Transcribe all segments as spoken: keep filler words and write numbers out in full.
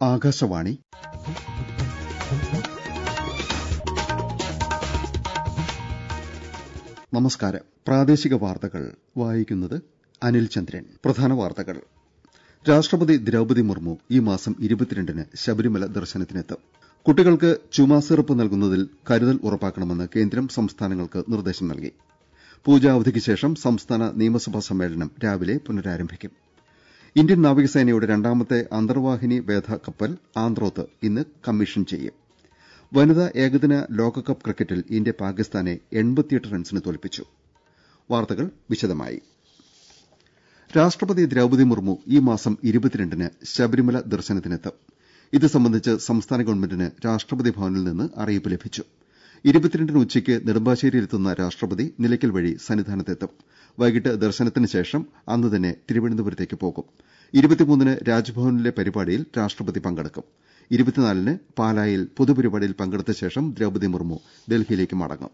ആകാശവാണി. നമസ്കാരം. പ്രാദേശിക വാർത്തകൾ വായിക്കുന്നത് അനിൽ ചന്ദ്രൻ. പ്രധാന വാർത്തകൾ. രാഷ്ട്രപതി ദ്രൌപദി മുർമു ഈ മാസം ഇരുപത്തിരണ്ടിന് ശബരിമല ദർശനത്തിനെത്തും. കുട്ടികൾക്ക് ചുമാസിറപ്പ് നൽകുന്നതിൽ കരുതൽ ഉറപ്പാക്കണമെന്ന് കേന്ദ്രം സംസ്ഥാനങ്ങൾക്ക് നിർദ്ദേശം നൽകി. പൂജാവധിക്ക് ശേഷം സംസ്ഥാന നിയമസഭാ സമ്മേളനം രാവിലെ പുനരാരംഭിക്കും. ഇന്ത്യൻ നാവികസേനയുടെ രണ്ടാമത്തെ അന്തർവാഹിനി വേധ കപ്പൽ ആന്ത്രോത്ത് ഇന്ന് കമ്മീഷൻ ചെയ്യും. വനിതാ ഏകദിന ലോകകപ്പ് ക്രിക്കറ്റിൽ ഇന്ത്യ പാകിസ്ഥാനെ എൺപത്തിയെട്ട് റൺസിന് തോൽപ്പിച്ചു. വാർത്തകൾ വിശദമായി. രാഷ്ട്രപതി ദ്രൌപദി മുർമു ഈ മാസം ഇരുപത്തിരണ്ടിന് ശബരിമല ദർശനത്തിനെത്തും. ഇത് സംബന്ധിച്ച് സംസ്ഥാന ഗവൺമെന്റിന് രാഷ്ട്രപതി ഭവനിൽ നിന്ന് അറിയിപ്പ് ലഭിച്ചു. ഇരുപത്തിരണ്ടിന് ഉച്ചയ്ക്ക് നെടുമ്പാശ്ശേരിയിലെത്തുന്ന രാഷ്ട്രപതി നിലയ്ക്കൽ വഴി സന്നിധാനത്തെത്തും. വൈകിട്ട് ദർശനത്തിന് ശേഷം അന്ന് തന്നെ തിരുവനന്തപുരത്തേക്ക് പോകും. ഇരുപത്തിമൂന്നിന് രാജ്ഭവനിലെ പരിപാടിയിൽ രാഷ്ട്രപതി പങ്കെടുക്കും. ഇരുപത്തിനാലിന് പാലായിൽ പൊതുപരിപാടിയിൽ പങ്കെടുത്ത ശേഷം ദ്രൌപദി മുർമു ഡൽഹിയിലേക്ക് മടങ്ങും.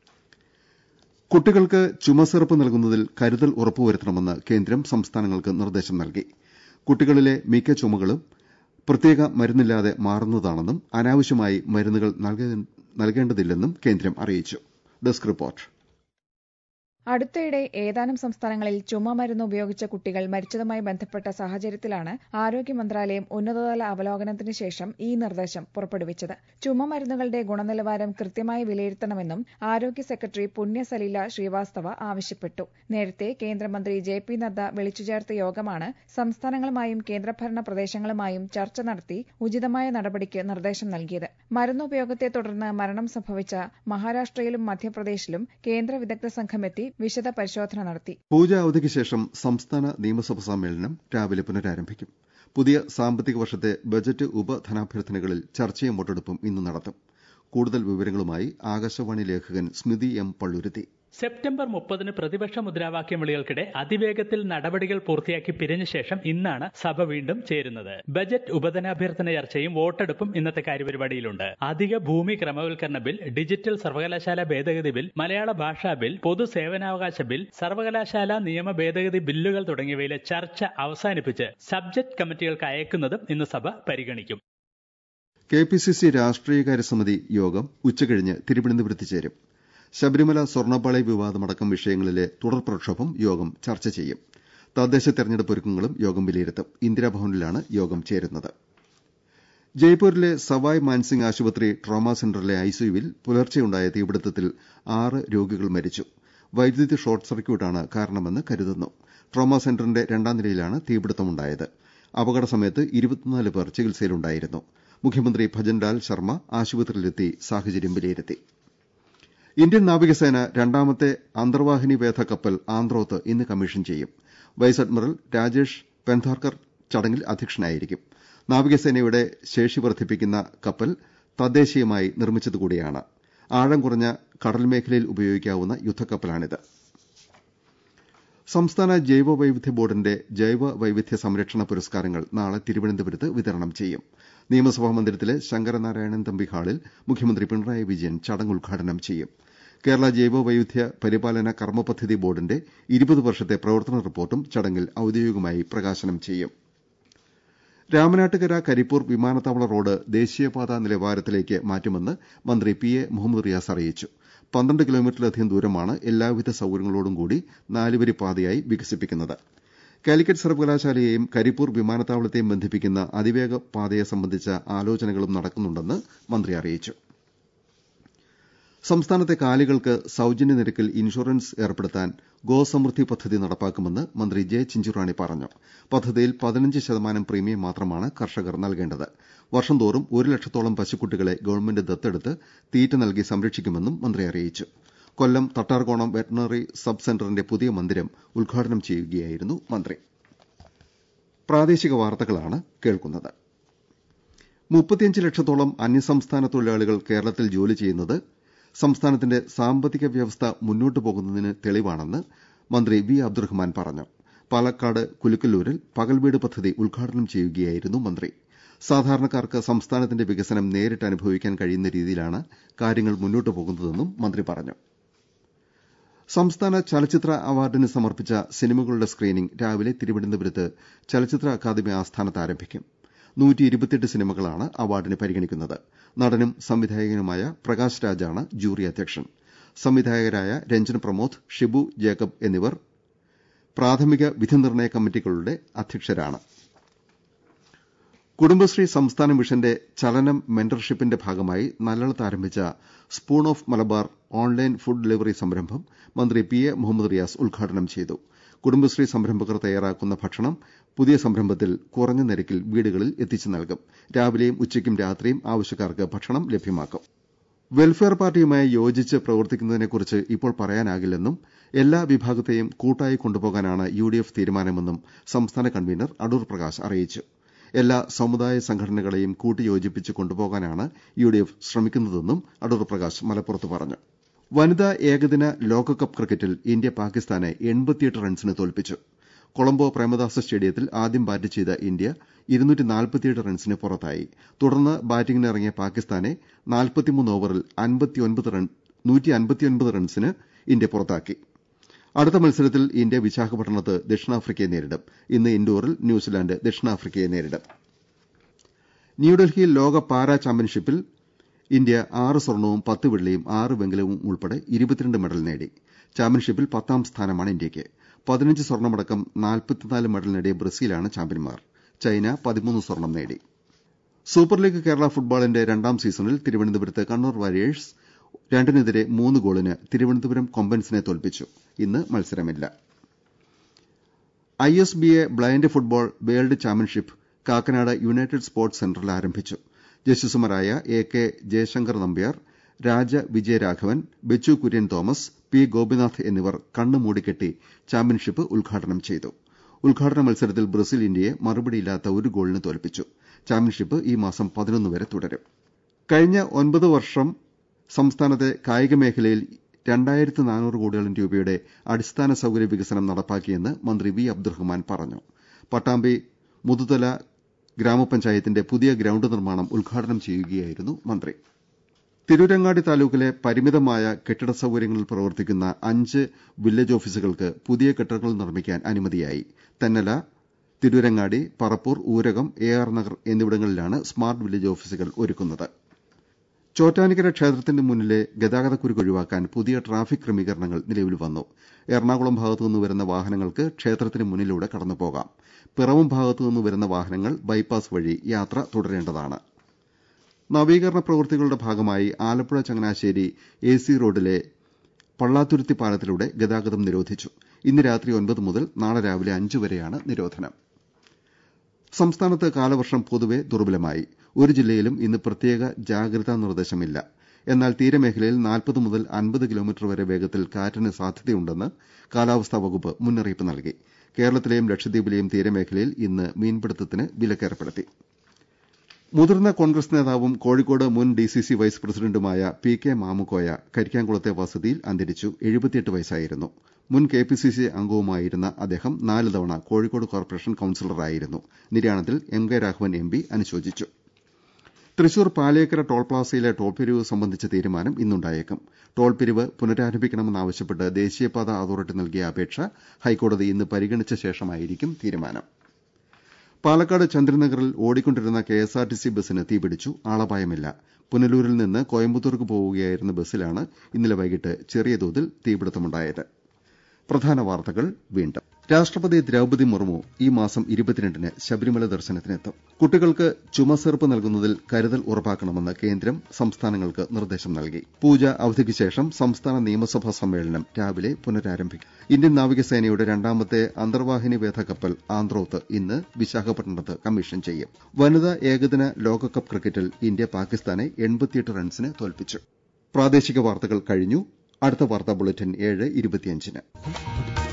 കുട്ടികൾക്ക് ചുമസിറപ്പ് നൽകുന്നതിൽ കരുതൽ ഉറപ്പുവരുത്തണമെന്ന് കേന്ദ്രം സംസ്ഥാനങ്ങൾക്ക് നിർദ്ദേശം നൽകി. കുട്ടികളിലെ മിക്ക ചുമകളും പ്രത്യേക മരുന്നില്ലാതെ മാറുന്നതാണെന്നും അനാവശ്യമായി മരുന്നുകൾ നൽകേണ്ടതില്ലെന്നും കേന്ദ്രം അറിയിച്ചു. Desk report. അടുത്തിടെ ഏതാനും സംസ്ഥാനങ്ങളിൽ ചുമ മരുന്ന് ഉപയോഗിച്ച കുട്ടികൾ മരിച്ചതുമായി ബന്ധപ്പെട്ട സാഹചര്യത്തിലാണ് ആരോഗ്യ മന്ത്രാലയം ഉന്നതതല അവലോകനത്തിന് ശേഷം ഈ നിർദ്ദേശം പുറപ്പെടുവിച്ചത്. ചുമ മരുന്നുകളുടെ ഗുണനിലവാരം കൃത്യമായി വിലയിരുത്തണമെന്നും ആരോഗ്യ സെക്രട്ടറി പുണ്യ സലീല ശ്രീവാസ്തവ ആവശ്യപ്പെട്ടു. നേരത്തെ കേന്ദ്രമന്ത്രി ജെ പി നദ്ദ വിളിച്ചുചേർത്ത യോഗമാണ് സംസ്ഥാനങ്ങളുമായും കേന്ദ്രഭരണ പ്രദേശങ്ങളുമായും ചർച്ച നടത്തി ഉചിതമായ നടപടിക്ക് നിർദ്ദേശം നൽകിയത്. മരുന്നുപയോഗത്തെ തുടർന്ന് മരണം സംഭവിച്ച മഹാരാഷ്ട്രയിലും മധ്യപ്രദേശിലും കേന്ദ്ര വിദഗ്ധ സംഘമെത്തി വിശദ പരിശോധന നടത്തി. പൂജാവധിക്ക് ശേഷം സംസ്ഥാന നിയമസഭാ സമ്മേളനം രാവിലെ പുനരാരംഭിക്കും. പുതിയ സാമ്പത്തിക വർഷത്തെ ബജറ്റ് ഉപധനാഭ്യർത്ഥനകളിൽ ചർച്ചയും വോട്ടെടുപ്പും ഇന്ന് നടത്തും. കൂടുതൽ വിവരങ്ങളുമായി ആകാശവാണി ലേഖകൻ സ്മിതി എം പള്ളുരുത്തി. സെപ്റ്റംബർ മുപ്പതിന് പ്രതിപക്ഷ മുദ്രാവാക്യം വിളികൾക്കിടെ അതിവേഗത്തിൽ നടപടികൾ പൂർത്തിയാക്കി പിരിഞ്ഞ ശേഷം ഇന്നാണ് സഭ വീണ്ടും ചേരുന്നത്. ബജറ്റ് ഉപധനാഭ്യർത്ഥന ചർച്ചയും വോട്ടെടുപ്പും ഇന്നത്തെ കാര്യപരിപാടിയിലുണ്ട്. അധിക ഭൂമി ക്രമവൽക്കരണ ബിൽ, ഡിജിറ്റൽ സർവകലാശാല ഭേദഗതി ബിൽ, മലയാള ഭാഷാ ബിൽ, പൊതുസേവനാവകാശ ബിൽ, സർവകലാശാല നിയമ ഭേദഗതി ബില്ലുകൾ തുടങ്ങിയവയിലെ ചർച്ച അവസാനിപ്പിച്ച് സബ്ജക്ട് കമ്മിറ്റികൾക്ക് അയക്കുന്നതും ഇന്ന് സഭ പരിഗണിക്കും. കെ പി സി സി രാഷ്ട്രീയകാര്യ സമിതി യോഗം ഉച്ചകഴിഞ്ഞ് തിരുവനന്തപുരത്ത് ചേരും. ശബരിമല സ്വർണ്ണപ്പാളി വിവാദമടക്കം വിഷയങ്ങളിലെ തുടർ പ്രക്ഷോഭം യോഗം ചർച്ച ചെയ്യും. തദ്ദേശ തെരഞ്ഞെടുപ്പ് ഒരുക്കങ്ങളും യോഗം വിലയിരുത്തും. ഇന്ദിരാഭവനിലാണ് യോഗം ചേരുന്നത്. ജയ്പൂരിലെ സവായ് മാൻസിംഗ് ആശുപത്രി ട്രോമാ സെന്ററിലെ ഐസിയുവിൽ പുലർച്ചെയുണ്ടായ തീപിടുത്തത്തിൽ ആറ് രോഗികൾ മരിച്ചു. വൈദ്യുതി ഷോർട്ട് സർക്യൂട്ടാണ് കാരണമെന്ന് കരുതുന്നു. ട്രോമാ സെന്ററിന്റെ രണ്ടാം നിലയിലാണ് തീപിടുത്തമുണ്ടായത്. അപകട സമയത്ത് ഇരുപത്തിനാല് പേർ ചികിത്സയിലുണ്ടായിരുന്നു. മുഖ്യമന്ത്രി ഭജൻലാൽ ശർമ്മ ആശുപത്രിയിലെത്തി സാഹചര്യം വിലയിരുത്തി. ഇന്ത്യൻ നാവികസേന രണ്ടാമത്തെ അന്തർവാഹിനി വേധ കപ്പൽ ആന്ത്രോത്ത് ഇന്ന് കമ്മീഷൻ ചെയ്യും. വൈസ് അഡ്മിറൽ രാജേഷ് പെൻധാർക്കർ ചടങ്ങിൽ അധ്യക്ഷനായിരിക്കും. നാവികസേനയുടെ ശേഷി വർദ്ധിപ്പിക്കുന്ന കപ്പൽ തദ്ദേശീയമായി നിർമ്മിച്ചതുകൂടിയാണ്. ആഴം കുറഞ്ഞ കടൽ മേഖലയിൽ ഉപയോഗിക്കാവുന്ന യുദ്ധക്കപ്പലാണിത്. സംസ്ഥാന ജൈവ വൈവിധ്യ ബോർഡിന്റെ ജൈവ വൈവിധ്യ സംരക്ഷണ പുരസ്കാരങ്ങൾ നാളെ തിരുവനന്തപുരത്ത് വിതരണം ചെയ്യും. നിയമസഭാ മന്ദിരത്തിലെ ശങ്കരനാരായണൻ തമ്പി ഹാളിൽ മുഖ്യമന്ത്രി പിണറായി വിജയൻ ചടങ്ങ് ഉദ്ഘാടനം ചെയ്യും. കേരള ജൈവ വൈവിധ്യ പരിപാലന കർമ്മ പദ്ധതി ബോർഡിന്റെ ഇരുപത് വർഷത്തെ പ്രവർത്തന റിപ്പോർട്ടും ചടങ്ങിൽ ഔദ്യോഗികമായി പ്രകാശനം ചെയ്യും. രാമനാട്ടുകര കരിപ്പൂർ വിമാനത്താവള റോഡ് ദേശീയപാതാ നിലവാരത്തിലേക്ക് മാറ്റുമെന്ന് മന്ത്രി പി എ മുഹമ്മദ് റിയാസ് അറിയിച്ചു. പന്ത്രണ്ട് കിലോമീറ്ററിലധികം ദൂരമാണ് എല്ലാവിധ സൌകര്യങ്ങളോടും കൂടി നാലുവരി പാതയായി വികസിപ്പിക്കുന്നത്. കാലിക്കറ്റ് സർവകലാശാലയെയും കരിപ്പൂർ വിമാനത്താവളത്തെയും ബന്ധിപ്പിക്കുന്ന അതിവേഗ പാതയെ സംബന്ധിച്ച ആലോചനകളും നടക്കുന്നുണ്ടെന്ന് മന്ത്രി അറിയിച്ചു. സംസ്ഥാനത്തെ കാലികൾക്ക് സൌജന്യ നിരക്കിൽ ഇൻഷുറൻസ് ഏർപ്പെടുത്താൻ ഗോസമൃദ്ധി പദ്ധതി നടപ്പാക്കുമെന്ന് മന്ത്രി ജെ ചിഞ്ചുറാണി പറഞ്ഞു. പദ്ധതിയിൽ പതിനഞ്ച് ശതമാനം പ്രീമിയം മാത്രമാണ് കർഷകർ നൽകേണ്ടത്. വർഷം തോറും ഒരു ലക്ഷത്തോളം പശുക്കുട്ടികളെ ഗവൺമെന്റ് ദത്തെടുത്ത് തീറ്റ നൽകി സംരക്ഷിക്കുമെന്നും മന്ത്രി അറിയിച്ചു. കൊല്ലം തട്ടാർകോണം വെറ്ററിനറി സബ് സെന്ററിന്റെ പുതിയ മന്ദിരം ഉദ്ഘാടനം ചെയ്യുകയായിരുന്നു മന്ത്രി. പ്രാദേശിക വാർത്തകളാണ് കേൾക്കുന്നത്. മുപ്പത്തിയഞ്ച് ലക്ഷത്തോളം അന്യസംസ്ഥാന തൊഴിലാളികൾ കേരളത്തിൽ ജോലി ചെയ്യുന്നത് സംസ്ഥാനത്തിന്റെ സാമ്പത്തിക വ്യവസ്ഥ മുന്നോട്ടു പോകുന്നതിന് തെളിവാണെന്ന് മന്ത്രി വി അബ്ദുറഹ്മാൻ പറഞ്ഞു. പാലക്കാട് കുലുക്കല്ലൂരിൽ പകൽവീട് പദ്ധതി ഉദ്ഘാടനം ചെയ്യുകയായിരുന്നു മന്ത്രി. സാധാരണക്കാർക്ക് സംസ്ഥാനത്തിന്റെ വികസനം നേരിട്ട് അനുഭവിക്കാൻ കഴിയുന്ന രീതിയിലാണ് കാര്യങ്ങൾ മുന്നോട്ടു പോകുന്നതെന്നും മന്ത്രി പറഞ്ഞു. സംസ്ഥാന ചലച്ചിത്ര അവാർഡിന് സമർപ്പിച്ച സിനിമകളുടെ സ്ക്രീനിംഗ് രാവിലെ തിരുവനന്തപുരത്ത് ചലച്ചിത്ര അക്കാദമി ആസ്ഥാനത്ത് ആരംഭിക്കും. നൂറ്റി ഇരുപത്തിയെട്ട് സിനിമകളാണ് അവാർഡിന് പരിഗണിക്കുന്നത്. നടനും സംവിധായകനുമായ പ്രകാശ് രാജാണ് ജൂറി അധ്യക്ഷൻ. സംവിധായകരായ രഞ്ജൻ പ്രമോദ്, ഷിബു ജേക്കബ് എന്നിവർ പ്രാഥമിക വിധി നിർണ്ണയ കമ്മിറ്റികളുടെ അധ്യക്ഷരാണ്. കുടുംബശ്രീ സംസ്ഥാന മിഷന്റെ ചലനം മെന്റർഷിപ്പിന്റെ ഭാഗമായി നല്ലളത്ത് ആരംഭിച്ച spoon of Malabar online food delivery സംരംഭം മന്ത്രി പി എ മുഹമ്മദ് റിയാസ് ഉദ്ഘാടനം ചെയ്തു. കുടുംബശ്രീ സംരംഭകർ തയ്യാറാക്കുന്ന ഭക്ഷണം പുതിയ സംരംഭത്തിൽ കുറഞ്ഞ നിരക്കിൽ വീടുകളിൽ എത്തിച്ചു നൽകും. രാവിലെയും ഉച്ചയ്ക്കും രാത്രിയും ആവശ്യക്കാർക്ക് ഭക്ഷണം ലഭ്യമാക്കും. വെൽഫെയർ പാർട്ടിയുമായി യോജിച്ച് പ്രവർത്തിക്കുന്നതിനെക്കുറിച്ച് ഇപ്പോൾ പറയാനാകില്ലെന്നും എല്ലാ വിഭാഗത്തെയും കൂട്ടായി കൊണ്ടുപോകാനാണ് യു ഡി എഫ് തീരുമാനമെന്നും സംസ്ഥാന കൺവീനർ അടൂർ പ്രകാശ് അറിയിച്ചു. എല്ലാ സമുദായ സംഘടനകളെയും കൂട്ടിയോജിപ്പിച്ച് കൊണ്ടുപോകാനാണ് യു ഡി എഫ് ശ്രമിക്കുന്നതെന്നും അടൂർ പ്രകാശ് മലപ്പുറത്ത് പറഞ്ഞു. വനിതാ ഏകദിന ലോകകപ്പ് ക്രിക്കറ്റിൽ ഇന്ത്യ പാകിസ്ഥാനെ എൺപത്തിയെട്ട് റൺസിന് തോൽപ്പിച്ചു. കൊളംബോ പ്രേമദാസ സ്റ്റേഡിയത്തിൽ ആദ്യം ബാറ്റ് ചെയ്ത ഇന്ത്യ ഇരുന്നൂറ്റി നാൽപ്പത്തിയെട്ട് റൺസിന് പുറത്തായി. തുടർന്ന് ബാറ്റിംഗിനിറങ്ങിയ പാകിസ്ഥാനെ നാൽപ്പത്തിമൂന്ന് ഓവറിൽ നൂറ്റി അൻപത്തിയൊൻപത് റൺസിന് ഇന്ത്യ പുറത്താക്കി. അടുത്ത മത്സരത്തിൽ ഇന്ത്യ വിശാഖപട്ടണത്ത് ദക്ഷിണാഫ്രിക്കയെ നേരിടും. ഇന്ന് ഇൻഡോറിൽ ന്യൂസിലാന്റ് ദക്ഷിണാഫ്രിക്കയെ നേരിടും. ന്യൂഡൽഹിയിൽ ലോക പാരാ ചാമ്പ്യൻഷിപ്പിൽ ഇന്ത്യ ആറ് സ്വർണവും പത്ത് വെള്ളിയും ആറ് വെങ്കലവും ഉൾപ്പെടെ ഇരുപത്തിരണ്ട് മെഡൽ നേടി. ചാമ്പ്യൻഷിപ്പിൽ പത്താം സ്ഥാനമാണ് ഇന്ത്യയ്ക്ക്. പതിനഞ്ച് സ്വർണമടക്കം നാൽപ്പത്തിനാല് മെഡൽ നേടിയ ബ്രസീലാണ് ചാമ്പ്യന്മാർ. ചൈന പതിമൂന്ന് സ്വർണം നേടി. സൂപ്പർ ലീഗ് കേരള ഫുട്ബോളിന്റെ രണ്ടാം സീസണിൽ തിരുവനന്തപുരത്ത് കണ്ണൂർ വാരിയേഴ്സ് രണ്ടിനെതിരെ മൂന്ന് ഗോളിന് തിരുവനന്തപുരം കൊമ്പൻസിനെ തോൽപ്പിച്ചു. ഇന്ന് മത്സരമില്ല. I S B A blind football world championship Kakkanad United Sports സെന്ററിൽ ആരംഭിച്ചു. ജസ്റ്റിസുമാരായ A K Jayasankar Nambiar, Raja Vijayaraghavan, Bechu Kurian Thomas, P Gopinath എന്നിവർ കണ്ണു മൂടിക്കെട്ടി ചാമ്പ്യൻഷിപ്പ് ഉദ്ഘാടനം ചെയ്തു. ഉദ്ഘാടന മത്സരത്തിൽ ബ്രസീൽ ഇന്ത്യയെ മറുപടിയില്ലാത്ത ഒരു ഗോളിന് തോൽപ്പിച്ചു. ചാമ്പ്യൻഷിപ്പ് ഈ മാസം പതിനൊന്ന് വരെ തുടരും. കഴിഞ്ഞ ഒൻപത് വർഷം സംസ്ഥാനത്തെ കായിക മേഖലയിൽ രണ്ടായിരത്തി നാനൂറ് കോടിയോളം രൂപയുടെ അടിസ്ഥാന സൌകര്യ വികസനം നടപ്പാക്കിയെന്ന് മന്ത്രി വി അബ്ദുറഹ്മാൻ പറഞ്ഞു. പട്ടാമ്പി മുതുതല ഗ്രാമപഞ്ചായത്തിന്റെ പുതിയ ഗ്രൌണ്ട് നിർമ്മാണം ഉദ്ഘാടനം ചെയ്യുകയായിരുന്നു മന്ത്രി. തിരൂരങ്ങാടി താലൂക്കിലെ പരിമിതമായ കെട്ടിട സൌകര്യങ്ങളിൽ പ്രവർത്തിക്കുന്ന അഞ്ച് വില്ലേജ് ഓഫീസുകൾക്ക് പുതിയ കെട്ടിടങ്ങൾ നിർമ്മിക്കാൻ അനുമതിയായി. തെന്നല, തിരൂരങ്ങാടി, പറപ്പൂർ, ഊരകം, എ ആർ നഗർ എന്നിവിടങ്ങളിലാണ് സ്മാർട്ട് വില്ലേജ് ഓഫീസുകൾ ഒരുക്കുന്നത്. ചോറ്റാനിക്കര ക്ഷേത്രത്തിന് മുന്നിലെ ഗതാഗതക്കുരുക്ക് ഒഴിവാക്കാൻ പുതിയ ട്രാഫിക് ക്രമീകരണങ്ങൾ നിലവിൽ വന്നു. എറണാകുളം ഭാഗത്തുനിന്ന് വരുന്ന വാഹനങ്ങൾക്ക് ക്ഷേത്രത്തിന് മുന്നിലൂടെ കടന്നുപോകാം. പിറവം ഭാഗത്തുനിന്ന് വരുന്ന വാഹനങ്ങൾ ബൈപ്പാസ് വഴി യാത്ര തുടരേണ്ടതാണ്. നവീകരണ പ്രവൃത്തികളുടെ ഭാഗമായി ആലപ്പുഴ ചങ്ങനാശ്ശേരി എ സി റോഡിലെ പള്ളാത്തുരുത്തി പാലത്തിലൂടെ ഗതാഗതം നിരോധിച്ചു. ഇന്ന് രാത്രി ഒൻപത് മുതൽ നാളെ രാവിലെ അഞ്ച് വരെയാണ് നിരോധനം. സംസ്ഥാനത്ത് കാലവർഷം പൊതുവെ ദുർബലമായി. ഒരു ജില്ലയിലും ഇന്ന് പ്രത്യേക ജാഗ്രതാ നിർദ്ദേശമില്ല. എന്നാൽ തീരമേഖലയിൽ നാൽപ്പത് മുതൽ അൻപത് കിലോമീറ്റർ വരെ വേഗത്തിൽ കാറ്റിന് സാധ്യതയുണ്ടെന്ന് കാലാവസ്ഥാ വകുപ്പ് മുന്നറിയിപ്പ് നൽകി. കേരളത്തിലെയും ലക്ഷദ്വീപിലെയും തീരമേഖലയിൽ ഇന്ന് മീൻപിടുത്തത്തിന് വിലക്കേർപ്പെടുത്തി. മുതിർന്ന കോൺഗ്രസ് നേതാവും കോഴിക്കോട് മുൻ ഡി സി സി വൈസ് പ്രസിഡന്റുമായ പി കെ മാമുക്കോയ കരിക്കാംകുളത്തെ വസതിയിൽ അന്തരിച്ചു. എഴുപത്തിയെട്ട് വയസ്സായിരുന്നു. മുൻ കെ പി സി സി അംഗവുമായിരുന്ന അദ്ദേഹം നാല് തവണ കോഴിക്കോട് കോർപ്പറേഷൻ കൌൺസിലറായിരുന്നു. നിര്യാണത്തിൽ M K Raghavan M P അനുശോചിച്ചു. തൃശൂർ പാലിയേക്കര ടോൾ പ്ലാസയിലെ ടോൾ പിരിവ് സംബന്ധിച്ച തീരുമാനം ഇന്നുണ്ടായേക്കും. ടോൾ പിരിവ് പുനരാരംഭിക്കണമെന്നാവശ്യപ്പെട്ട് ദേശീയപാത അതോറിറ്റി നൽകിയ അപേക്ഷ ഹൈക്കോടതി ഇന്ന് പരിഗണിച്ച ശേഷമായിരിക്കും തീരുമാനം. പാലക്കാട് ചന്ദ്രനഗറിൽ ഓടിക്കൊണ്ടിരുന്ന K S R T C ബസിന് തീപിടിച്ചു. ആളപായമില്ല. പുനലൂരിൽ നിന്ന് കോയമ്പത്തൂർക്ക് പോവുകയായിരുന്ന ബസിലാണ് ഇന്നലെ വൈകിട്ട് ചെറിയ തോതിൽ തീപിടുത്തമുണ്ടായത്. പ്രധാന വാർത്തകൾ വീണ്ടും. രാഷ്ട്രപതി ദ്രൌപദി മുർമു ഈ മാസം ഇരുപത്തിരണ്ടിന് ശബരിമല ദർശനത്തിനെത്തും. കുട്ടികൾക്ക് ചുമസിറപ്പ് നൽകുന്നതിൽ കരുതൽ ഉറപ്പാക്കണമെന്ന് കേന്ദ്രം സംസ്ഥാനങ്ങൾക്ക് നിർദ്ദേശം നൽകി. പൂജ അവധിക്ക് ശേഷം സംസ്ഥാന നിയമസഭാ സമ്മേളനം രാവിലെ പുനരാരംഭിക്കും. ഇന്ത്യൻ നാവികസേനയുടെ രണ്ടാമത്തെ അന്തർവാഹിനി വേധ കപ്പൽ ആന്ത്രോത്ത് ഇന്ന് വിശാഖപട്ടണത്ത് കമ്മീഷൻ ചെയ്യും. വനിതാ ഏകദിന ലോകകപ്പ് ക്രിക്കറ്റിൽ ഇന്ത്യ പാകിസ്ഥാനെ എൺപത്തിയെട്ട് റൺസിന് തോൽപ്പിച്ചു. പ്രാദേശിക വാർത്തകൾ കഴിഞ്ഞു. അടുത്ത വാർത്താ ബുള്ളറ്റിൻ ഏഴ് ഇരുപത്തിയഞ്ചിന്.